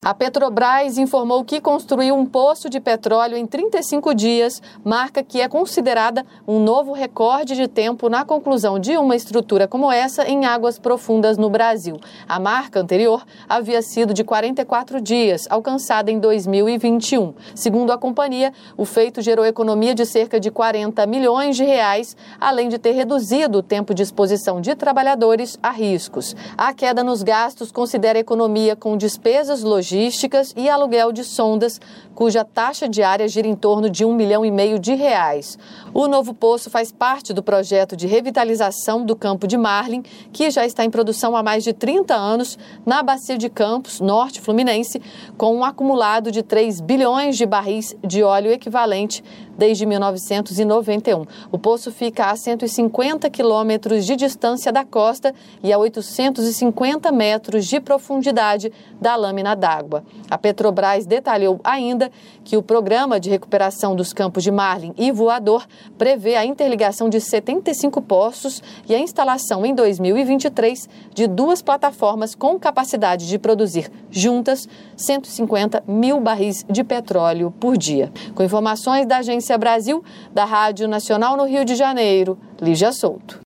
A Petrobras informou que construiu um poço de petróleo em 35 dias, marca que é considerada um novo recorde de tempo na conclusão de uma estrutura como essa em águas profundas no Brasil. A marca anterior havia sido de 44 dias, alcançada em 2021. Segundo a companhia, o feito gerou economia de cerca de 40 milhões de reais, além de ter reduzido o tempo de exposição de trabalhadores a riscos. A queda nos gastos considera a economia com despesas logísticas e aluguel de sondas, cuja taxa diária gira em torno de R$1,5 milhão de reais. O novo poço faz parte do projeto de revitalização do Campo de Marlim, que já está em produção há mais de 30 anos na Bacia de Campos, norte fluminense, com um acumulado de 3 bilhões de barris de óleo equivalente desde 1991. O poço fica a 150 quilômetros de distância da costa e a 850 metros de profundidade da lâmina d'água. A Petrobras detalhou ainda que o programa de recuperação dos Campos de Marlim e Voador prevê a interligação de 75 poços e a instalação em 2023 de 2 plataformas com capacidade de produzir juntas 150 mil barris de petróleo por dia. Com informações da Agência Brasil, da Rádio Nacional no Rio de Janeiro, Lígia Souto.